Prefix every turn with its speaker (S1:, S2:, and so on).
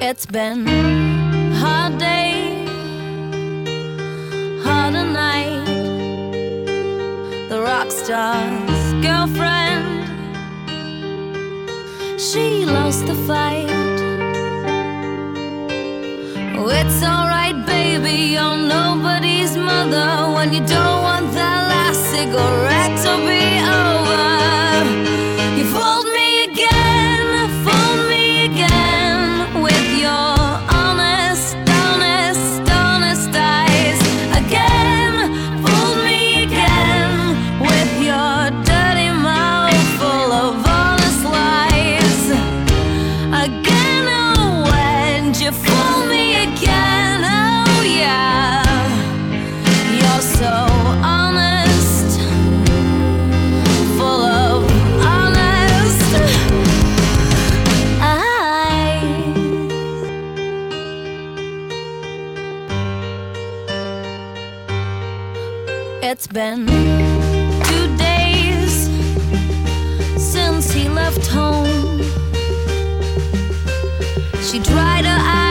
S1: It's been hard day, harder night. The rock star's girlfriend, she lost the fight. Oh, it's alright, baby, you're nobody's mother when you don't want that last cigarette to be over. You fooled me again with your honest eyes. Again, fooled me again with your dirty mouth full of honest lies. Again, oh, when'd you fool me again? Oh yeah, you're so honest, full of honest eyes. It's been 2 days since he left home. She dried her eyes